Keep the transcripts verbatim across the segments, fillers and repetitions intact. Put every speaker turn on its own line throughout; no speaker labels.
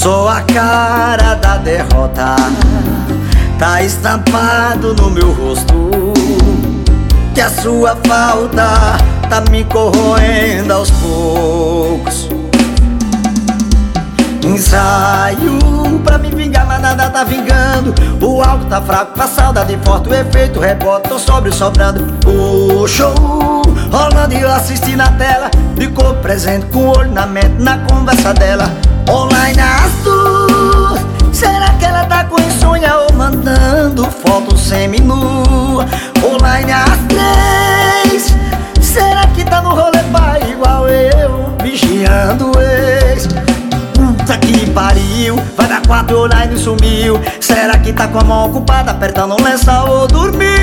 Sou a cara da derrota, tá estampado no meu rosto, que a sua falta tá me corroendo aos poucos. Ensaio pra me vingar, mas nada tá vingando. O álcool tá fraco, a saudade forte, o efeito rebote, tô sóbrio sobrando. O show rolando e eu assisti na tela, ficou presente com o olho na mente, na conversa dela. Online as duas, será que ela tá com insônia ou mandando foto semi-nua? Online as três, será que tá no rolê pai igual eu, vigiando o ex? Puta que pariu, vai dar quatro online e sumiu. Será que tá com a mão ocupada, apertando um lençol ou dormiu?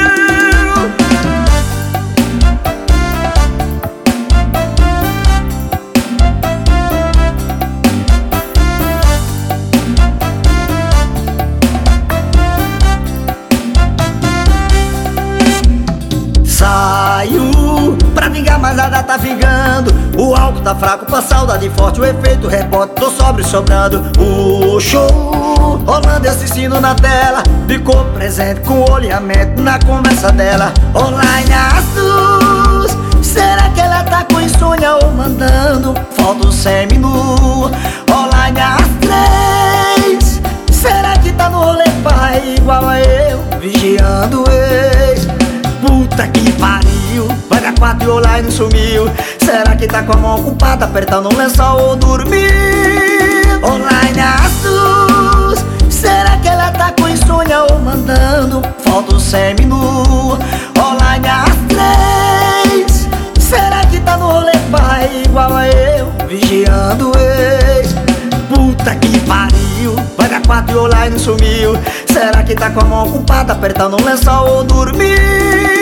Saiu pra vingar, mas nada tá vingando. O álcool tá fraco, pra saudade forte, o efeito rebote, tô sóbrio sobrando. O show rolando e assistindo na tela, ficou presente com o olho e a mente, na conversa dela. Online as duas, será que ela tá com insônia ou mandando foto semi-nua? Online as três, será que tá no rolê pai igual a eu, vigiando o ex? Puta que pariu, vai dar quatro e online sumiu. Será que tá com a mão ocupada, apertando um lençol ou dormiu? Online as duas, será que ela tá com insônia ou mandando foto semi-nua? Online as três, será que tá no rolê pai igual a eu, vigiando o ex? Puta que pariu, vai dar quatro e online sumiu. Será que tá com a mão ocupada, apertando um lençol ou dormiu?